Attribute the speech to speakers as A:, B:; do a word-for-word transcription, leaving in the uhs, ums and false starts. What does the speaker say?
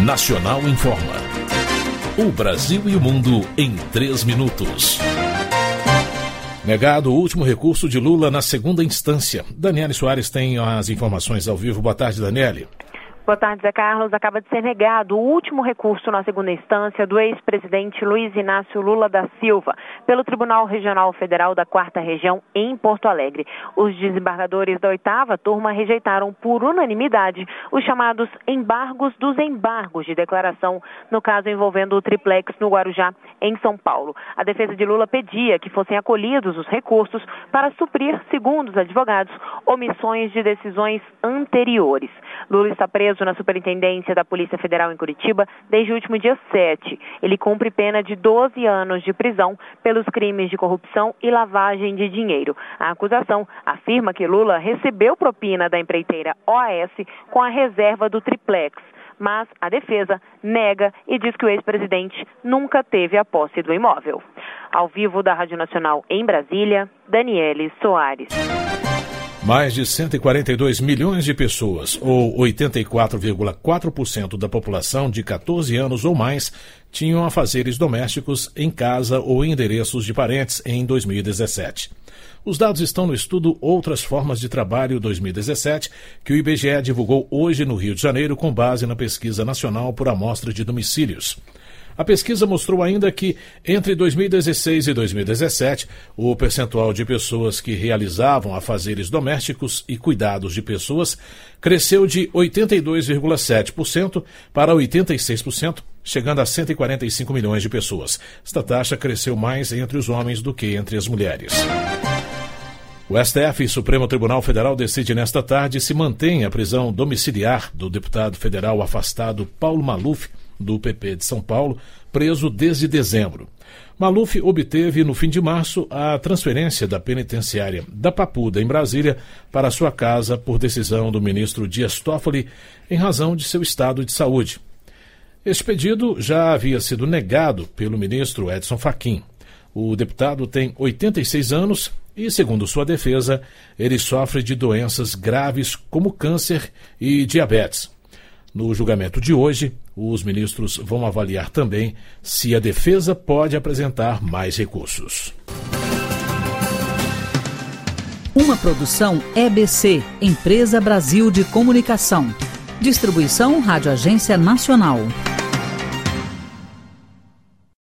A: Nacional Informa. O Brasil e o mundo em três minutos. Negado o último recurso de Lula na segunda instância. Daniele Soares tem as informações ao vivo. Boa tarde, Daniele.
B: Boa tarde, Zé Carlos. Acaba de ser negado o último recurso na segunda instância do ex-presidente Luiz Inácio Lula da Silva pelo Tribunal Regional Federal da Quarta Região em Porto Alegre. Os desembargadores da oitava turma rejeitaram por unanimidade os chamados embargos dos embargos de declaração no caso envolvendo o triplex no Guarujá, em São Paulo. A defesa de Lula pedia que fossem acolhidos os recursos para suprir, segundo os advogados, omissões de decisões anteriores. Lula está preso na Superintendência da Polícia Federal em Curitiba desde o último dia sete. Ele cumpre pena de doze anos de prisão pelos crimes de corrupção e lavagem de dinheiro. A acusação afirma que Lula recebeu propina da empreiteira O A S com a reserva do triplex, mas a defesa nega e diz que o ex-presidente nunca teve a posse do imóvel. Ao vivo da Rádio Nacional em Brasília, Daniele Soares.
A: Mais de cento e quarenta e dois milhões de pessoas, ou oitenta e quatro vírgula quatro por cento da população de catorze anos ou mais, tinham afazeres domésticos em casa ou em endereços de parentes em dois mil e dezessete. Os dados estão no estudo Outras Formas de Trabalho dois mil e dezessete, que o I B G E divulgou hoje no Rio de Janeiro com base na Pesquisa Nacional por Amostra de Domicílios. A pesquisa mostrou ainda que, entre dois mil e dezesseis e dois mil e dezessete, o percentual de pessoas que realizavam afazeres domésticos e cuidados de pessoas cresceu de oitenta e dois vírgula sete por cento para oitenta e seis por cento, chegando a cento e quarenta e cinco milhões de pessoas. Esta taxa cresceu mais entre os homens do que entre as mulheres. O S T F, Supremo Tribunal Federal, decide nesta tarde se mantém a prisão domiciliar do deputado federal afastado Paulo Maluf, do P P de São Paulo, preso desde dezembro. Maluf obteve, no fim de março, a transferência da penitenciária da Papuda, em Brasília, para sua casa por decisão do ministro Dias Toffoli, em razão de seu estado de saúde. Este pedido já havia sido negado pelo ministro Edson Fachin. O deputado tem oitenta e seis anos e, segundo sua defesa, ele sofre de doenças graves como câncer e diabetes. No julgamento de hoje, os ministros vão avaliar também se a defesa pode apresentar mais recursos.
C: Uma produção E B C, Empresa Brasil de Comunicação. Distribuição Rádio Agência Nacional.